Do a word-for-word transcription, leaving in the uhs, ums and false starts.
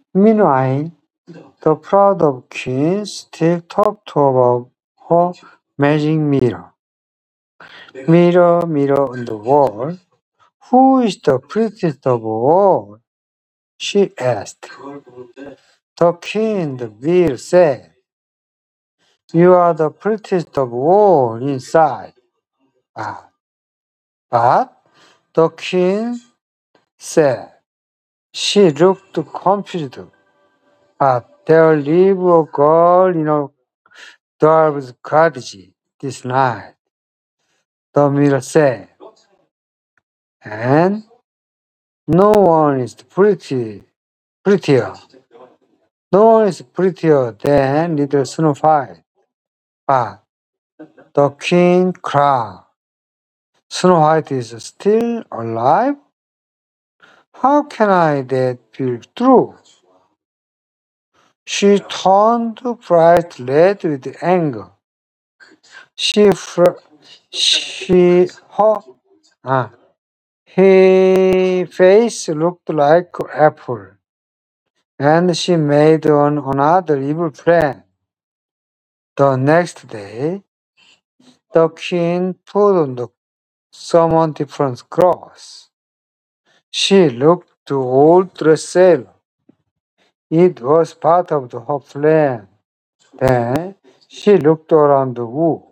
Meanwhile, the proud of queen still talked about her magic mirror. Mirror, mirror on the wall, who is the prettiest of all? She asked. The king, the mirror said, you are the prettiest of all inside. But, but the king said, she looked confused. But there lived a girl in a dwarf's cottage this night, the mirror said. And no one is pretty, prettier. No one is prettier than little Snow White. But the king cried, Snow White is still alive? How can I that be true? She turned bright red with anger. She, fr- she, her, ah, her face looked like apple, and she made an, another evil plan. The next day, the king put on the someone different clothes. She looked old dressed. It was part of the, her plan. Then she looked around the room.